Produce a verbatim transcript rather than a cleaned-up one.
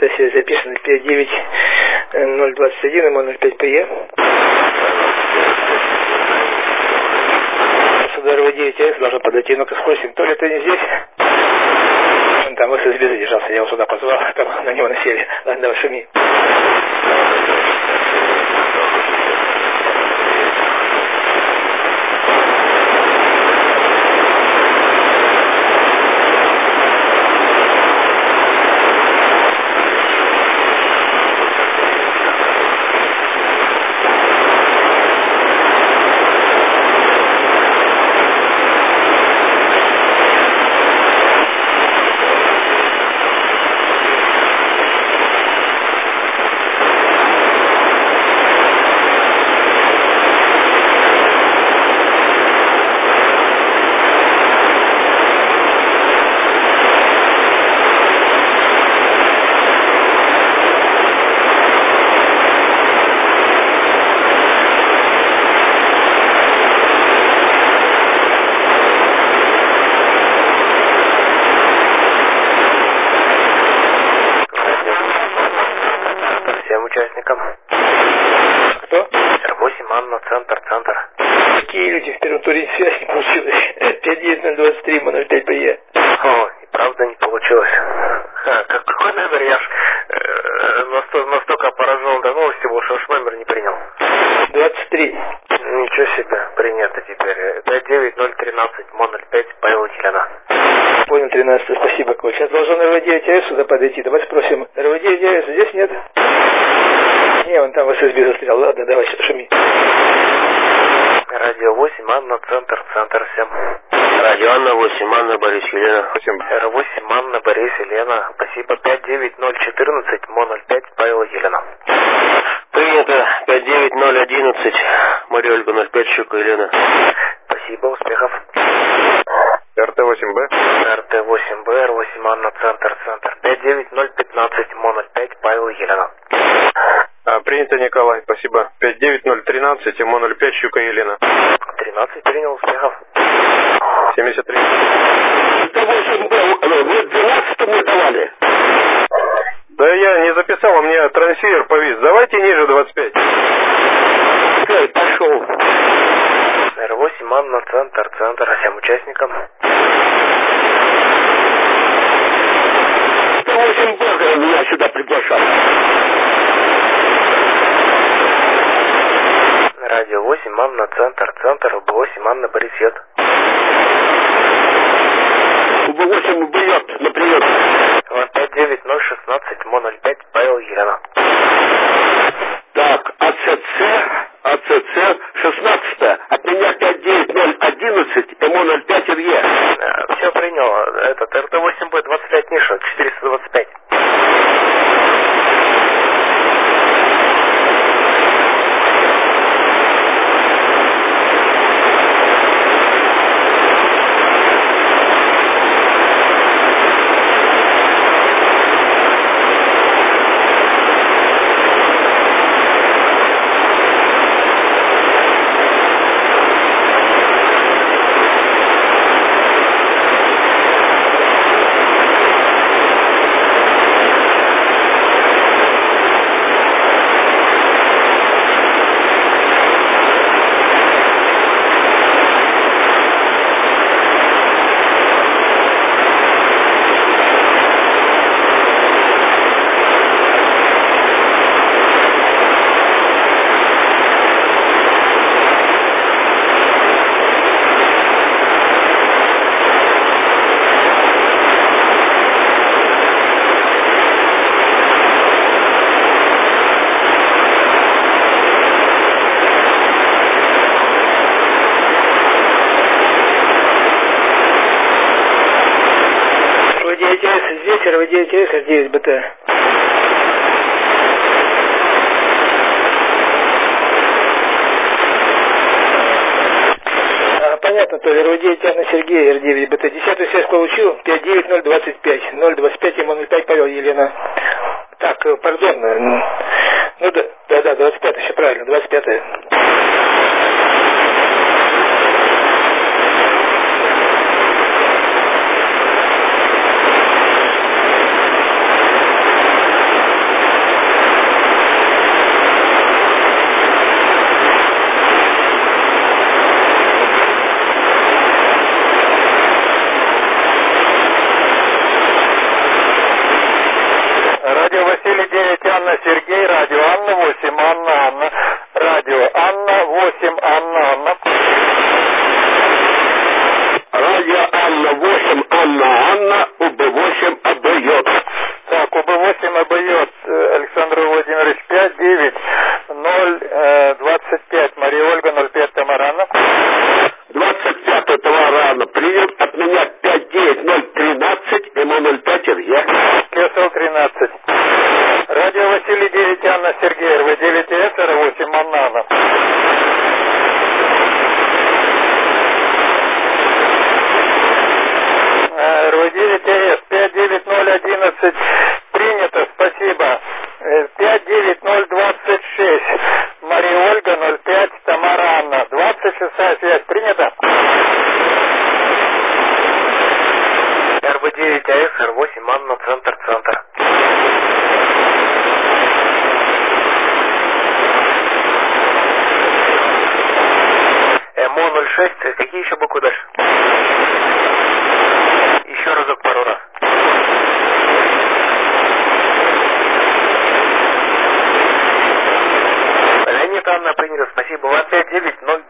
связи записано пять девять ноль двадцать один эм ноль пять пэ. Сюда эр вэ девять а эс должен подойти. Ну-ка спросим, то ли ты не здесь? Там эс эс би задержался, я его сюда позвал, там на него насели. Ладно, давай, шуми. Участникам. Кто? эр восемь, Анна, центр, центр. Какие люди в первом туре связь не получилось? пять девять ноль двадцать три эм ноль пять пэ. О, и правда не получилось. Ха, какой номер? Я ж э, настолько, настолько поражен до новости был, что аж номер не принял. двадцать три. Ничего себе, принято теперь. пять девять ноль тринадцать эм ноль пять, Павел Елена. Понял, тринадцать, спасибо, Коль. Сейчас должен эр вэ девять а эс сюда подойти. Давай спросим. эр вэ девять а эс здесь нет? Не, он там в эс эс би застрял. Ладно, давай, шуми. Радио восемь, Анна, центр, центр, всем. Радио Анна восемь, Анна, Борис, Елена. эр восемь, Анна, Борис, Елена. Спасибо. пять девять ноль четырнадцать эм ноль пять, Павел Елена. Принято. пять девять ноль одиннадцать, Мария Ольга ноль пять, Щука, Елена. Спасибо, успехов. эр тэ восемь бэ. эр тэ восемь бэ, эр восемь, Анна, центр, центр. пять девять ноль пятнадцать эм ноль пять, Павел Елена. А, принято, Николай, спасибо. пять девять ноль тринадцать эм ноль пять, Щука, Елена. тринадцать принял, успехов. семьдесят три. Это восемь бэ, вы двенадцатому давали? Да я не записал, у меня трансфер повис. Давайте ниже двадцать пять. Эй, пошел. эр восемь, Анна, центр, центр, всем участникам. Это восемь бэ меня сюда приглашал. Радио восемь, Анна, центр, центр, бэ восемь, Анна, Борис, Ед. бэ восемь бьет, на прием. пять девять ноль шестнадцать эм ноль пять, Павел Елена. Так, а цэ цэ, а цэ цэ шестнадцать, от меня пять девять ноль одиннадцать, эм ноль пять, эр е. Все принял. Этот эр тэ восемь бэ двадцать пять Ниша, четыреста двадцать пять. Здесь эр вэ девять а эс, эр девять бэ тэ. А, понятно, то эр вэ девять Анна Сергей, эр девять бэ тэ. Десятую связь получил, пять девять ноль двадцать пять, ноль двадцать пять эм ноль пять, Павел Елена. Так, пардон, ну да, да, да, двадцать пятое, все правильно, двадцать пятое. Анна, Сергей, радио Анна восемь, Анна, Анна, радио Анна восемь, Анна, Анна. Радио Анна восемь, Анна, Анна, УБ восемь отдает. Так, УБ восемь отдает, Александр Владимирович, пять девять ноль двадцать пять, Мария Ольга, ноль пять, Тамарана. двадцать пятое Тамарана, прием от меня пять девять ноль тринадцать, ему ноль пять, Илья. Кесел тринадцать. Радио Василий девять, Анна, Сергей, РВ девять, СР восемь, Анна, Анна. РВ девять, АС, пять девять ноль одиннадцать, принято, спасибо. пять девять ноль двадцать шесть, Мария Ольга, ноль пять, Тамара Анна. двадцать шестая связь, принято. РВ девять, АС, Р восемь, Анна, центр, центр. МО ноль шесть, какие еще буквы дальше? Еще разок пару раз. Леонид, Анна, принято, спасибо. У вас пять девять ноль